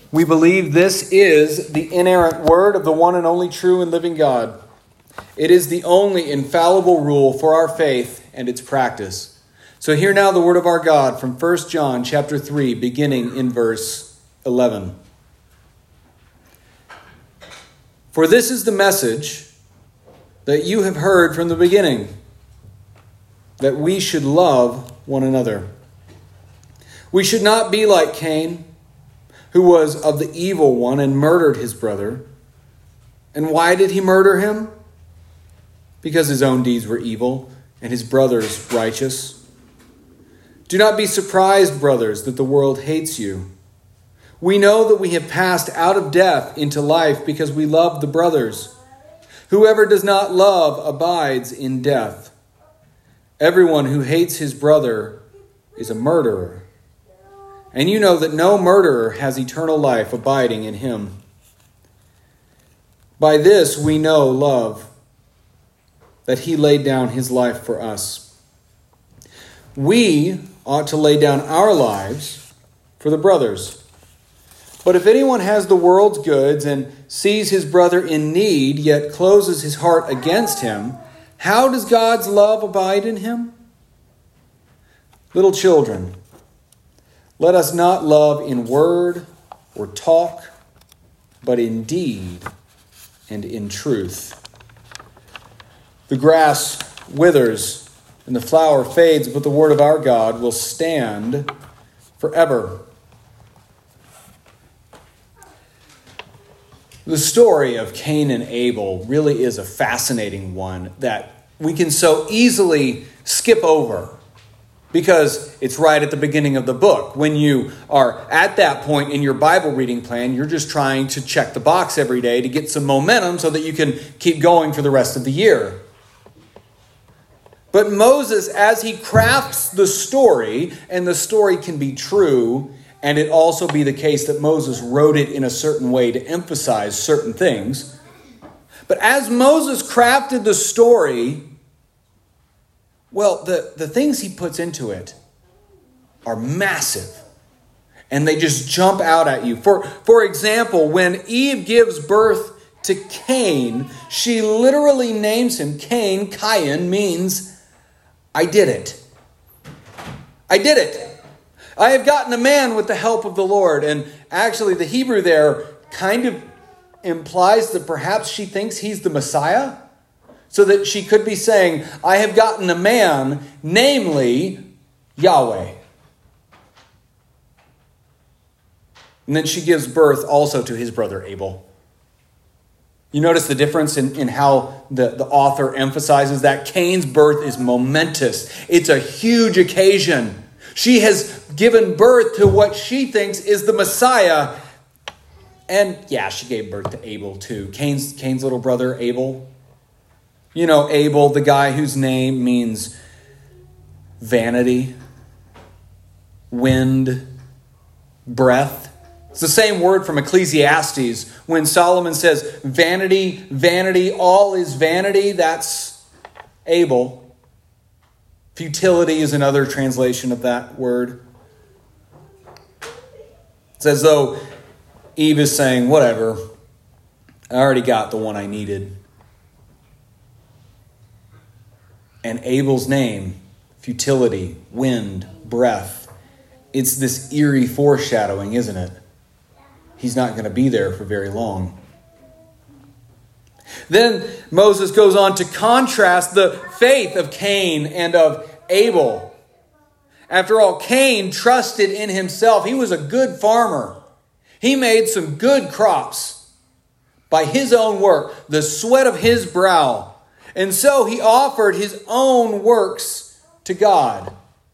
We believe this is the inerrant word of the one and only true and living God. It is the only infallible rule for our faith and its practice. So hear now the word of our God from 1 John chapter 3, beginning in verse 11. For this is the message that you have heard from the beginning, that we should love one another. We should not be like Cain, who was of the evil one and murdered his brother. And why did he murder him? Because his own deeds were evil and his brother's righteous. Do not be surprised, brothers, that the world hates you. We know that we have passed out of death into life because we love the brothers. Whoever does not love abides in death. Everyone who hates his brother is a murderer. And you know that no murderer has eternal life abiding in him. By this we know love, that he laid down his life for us. We ought to lay down our lives for the brothers. But if anyone has the world's goods and sees his brother in need, yet closes his heart against him, how does God's love abide in him? Little children, let us not love in word or talk, but in deed and in truth. The grass withers and the flower fades, but the word of our God will stand forever. The story of Cain and Abel really is a fascinating one that we can so easily skip over because it's right at the beginning of the book. When you are at that point in your Bible reading plan, you're just trying to check the box every day to get some momentum so that you can keep going for the rest of the year. But Moses, as he crafts the story, and the story can be true, and it also be the case that Moses wrote it in a certain way to emphasize certain things. But as Moses crafted the story, well, the things he puts into it are massive. And they just jump out at you. For example, when Eve gives birth to Cain, she literally names him Cain. Cain means, I did it. I did it. I have gotten a man with the help of the Lord. And actually, the Hebrew there kind of implies that perhaps she thinks he's the Messiah. So that she could be saying, I have gotten a man, namely Yahweh. And then she gives birth also to his brother Abel. You notice the difference in how the author emphasizes that? Cain's birth is momentous. It's a huge occasion. She has given birth to what she thinks is the Messiah. And yeah, she gave birth to Abel too. Cain's little brother, Abel. You know, Abel, the guy whose name means vanity, wind, breath. It's the same word from Ecclesiastes when Solomon says, vanity, vanity, all is vanity. That's Abel. Futility is another translation of that word. It's as though Eve is saying, whatever, I already got the one I needed. And Abel's name, futility, wind, breath, it's this eerie foreshadowing, isn't it? He's not going to be there for very long. Then Moses goes on to contrast the faith of Cain and of Abel. After all, Cain trusted in himself. He was a good farmer. He made some good crops by his own work, the sweat of his brow. And so he offered his own works to God.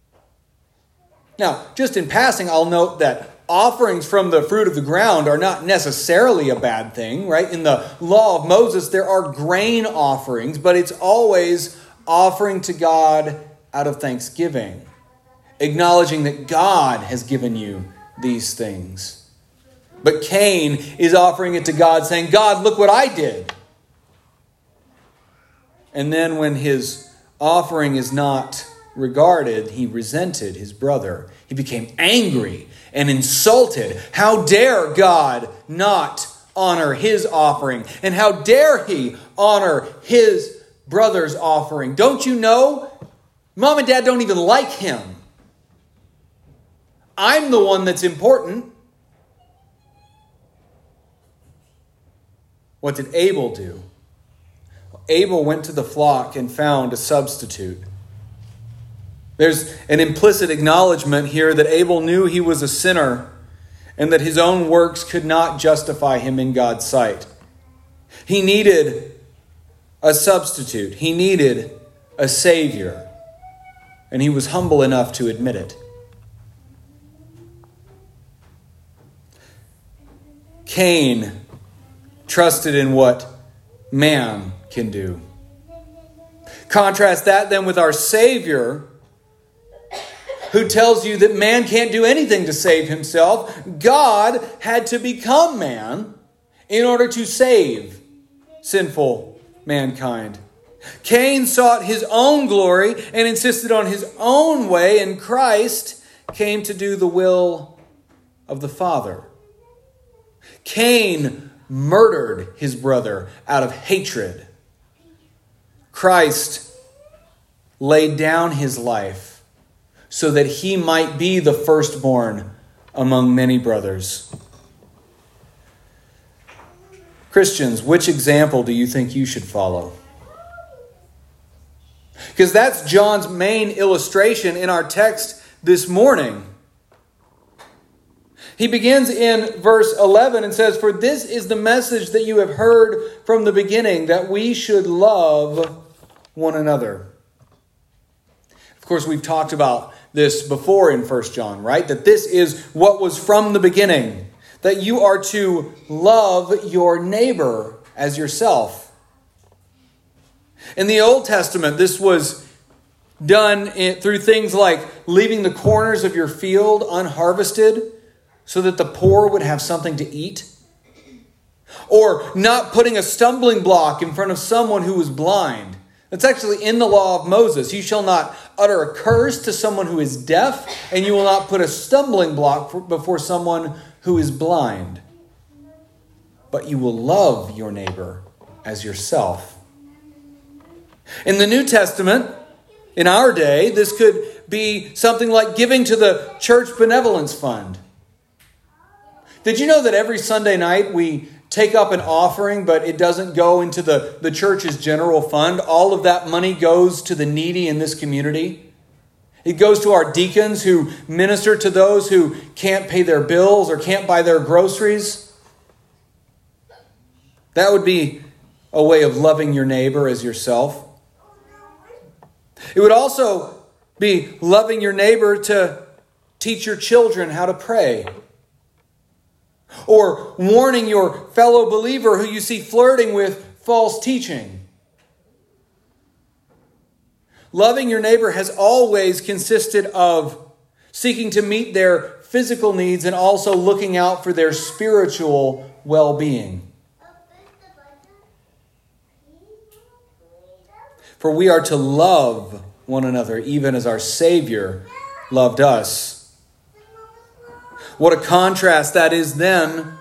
Now, just in passing, I'll note that offerings from the fruit of the ground are not necessarily a bad thing, right? In the law of Moses, there are grain offerings, but it's always offering to God out of thanksgiving, acknowledging that God has given you these things. But Cain is offering it to God, saying, God, look what I did. And then when his offering is not he resented his brother. He became angry and insulted. How dare God not honor his offering? And how dare he honor his brother's offering? Don't you know? Mom and Dad don't even like him. I'm the one that's important. What did Abel do? Abel went to the flock and found a substitute. There's an implicit acknowledgement here that Abel knew he was a sinner and that his own works could not justify him in God's sight. He needed a substitute. He needed a Savior. And he was humble enough to admit it. Cain trusted in what man can do. Contrast that then with our Savior, who tells you that man can't do anything to save himself. God had to become man in order to save sinful mankind. Cain sought his own glory and insisted on his own way, and Christ came to do the will of the Father. Cain murdered his brother out of hatred. Christ laid down his life so that he might be the firstborn among many brothers. Christians, which example do you think you should follow? Because that's John's main illustration in our text this morning. He begins in verse 11 and says, "For this is the message that you have heard from the beginning, that we should love one another." Of course, we've talked about this before in 1 John, right? That this is what was from the beginning, that you are to love your neighbor as yourself. In the Old Testament, this was done through things like leaving the corners of your field unharvested so that the poor would have something to eat. Or not putting a stumbling block in front of someone who was blind. That's actually in the law of Moses. You shall not utter a curse to someone who is deaf, and you will not put a stumbling block before someone who is blind. But you will love your neighbor as yourself. In the New Testament, in our day, this could be something like giving to the church benevolence fund. Did you know that every Sunday night we take up an offering, but it doesn't go into the church's general fund? All of that money goes to the needy in this community. It goes to our deacons who minister to those who can't pay their bills or can't buy their groceries. That would be a way of loving your neighbor as yourself. It would also be loving your neighbor to teach your children how to pray. Or warning your fellow believer who you see flirting with false teaching. Loving your neighbor has always consisted of seeking to meet their physical needs and also looking out for their spiritual well-being. For we are to love one another even as our Savior loved us. What a contrast that is then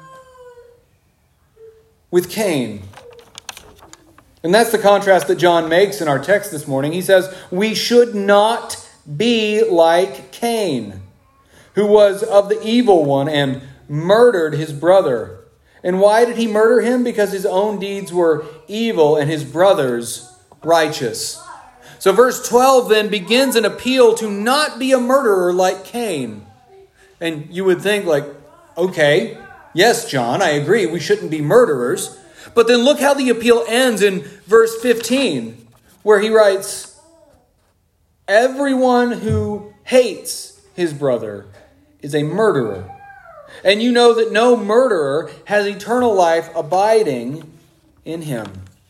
with Cain. And that's the contrast that John makes in our text this morning. He says, we should not be like Cain, who was of the evil one and murdered his brother. And why did he murder him? Because his own deeds were evil and his brother's righteous. So verse 12 then begins an appeal to not be a murderer like Cain. And you would think like, okay, yes, John, I agree, we shouldn't be murderers. But then look how the appeal ends in verse 15, where he writes, everyone who hates his brother is a murderer. And you know that no murderer has eternal life abiding in him.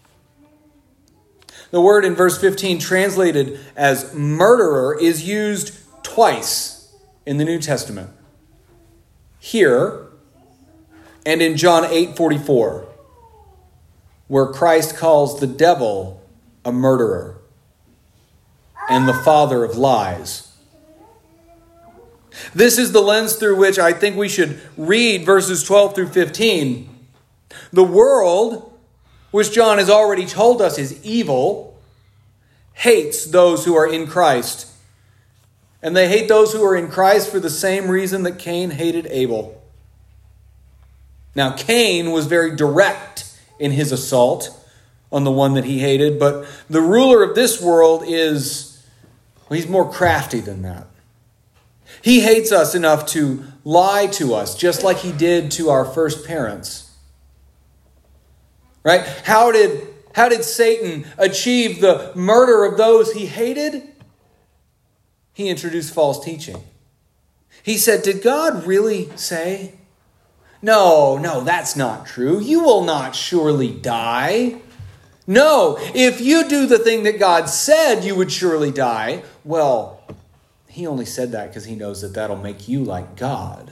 The word in verse 15 translated as murderer is used twice in the New Testament. Here and in John 8:44, where Christ calls the devil a murderer. and the father of lies. This is the lens through which I think we should read verses 12 through 15. The world, which John has already told us is evil, hates those who are in Christ. And they hate those who are in Christ for the same reason that Cain hated Abel. Now, Cain was very direct in his assault on the one that he hated, but the ruler of this world he's more crafty than that. He hates us enough to lie to us, just like he did to our first parents. Right? How did Satan achieve the murder of those he hated? He introduced false teaching. He said, did God really say? No, that's not true. You will not surely die. No, if you do the thing that God said, you would surely die. Well, he only said that because he knows that that'll make you like God.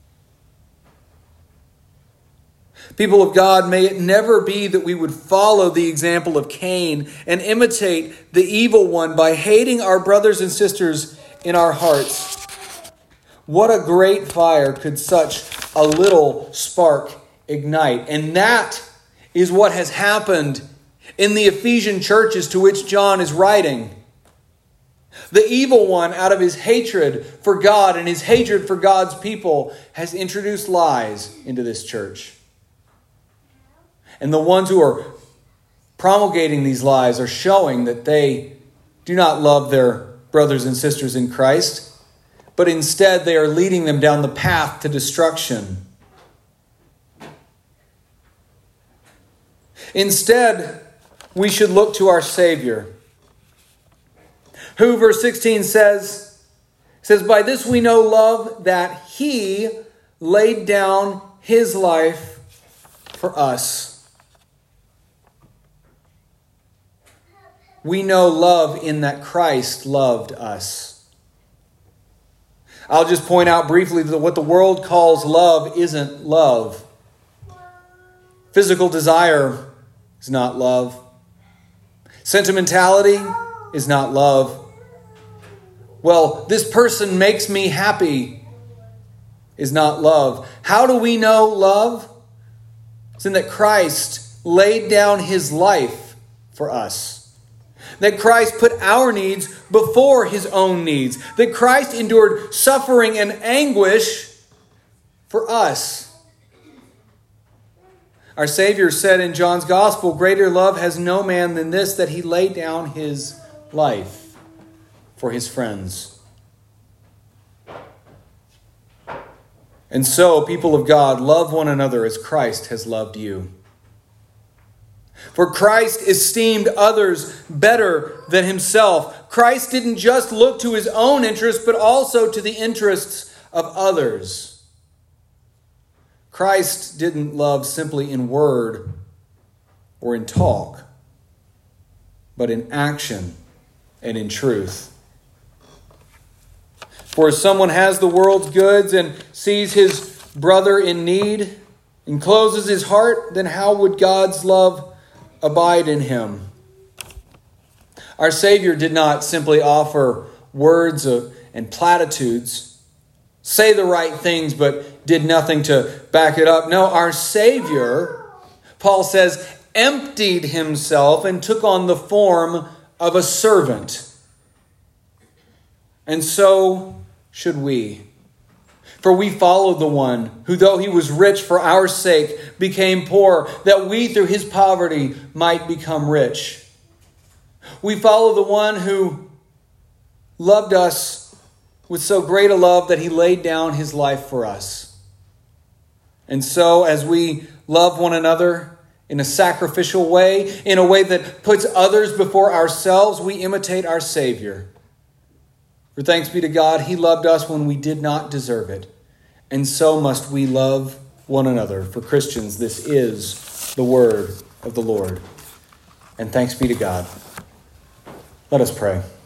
People of God, may it never be that we would follow the example of Cain and imitate the evil one by hating our brothers and sisters in our hearts. What a great fire could such a little spark ignite. And that is what has happened in the Ephesian churches to which John is writing. The evil one, out of his hatred for God and his hatred for God's people, has introduced lies into this church. And the ones who are promulgating these lies are showing that they do not love their brothers and sisters in Christ, but instead they are leading them down the path to destruction. Instead, we should look to our Savior, who, verse 16 says, by this we know love, that he laid down his life for us. We know love in that Christ loved us. I'll just point out briefly that what the world calls love isn't love. Physical desire is not love. Sentimentality is not love. Well, this person makes me happy is not love. How do we know love? It's in that Christ laid down his life for us. That Christ put our needs before his own needs. That Christ endured suffering and anguish for us. Our Savior said in John's Gospel, greater love has no man than this, that he laid down his life for his friends. And so, people of God, love one another as Christ has loved you. For Christ esteemed others better than himself. Christ didn't just look to his own interests, but also to the interests of others. Christ didn't love simply in word or in talk, but in action and in truth. For if someone has the world's goods and sees his brother in need and closes his heart, then how would God's love abide in him? Our Savior did not simply offer words and platitudes, say the right things, but did nothing to back it up. No, our Savior, Paul says, emptied himself and took on the form of a servant. And so should we. For we followed the one who, though he was rich for our sake, became poor, that we through his poverty might become rich. We follow the one who loved us with so great a love that he laid down his life for us. And so as we love one another in a sacrificial way, in a way that puts others before ourselves, we imitate our Savior. For thanks be to God, he loved us when we did not deserve it. And so must we love one another. For Christians, this is the word of the Lord. And thanks be to God. Let us pray.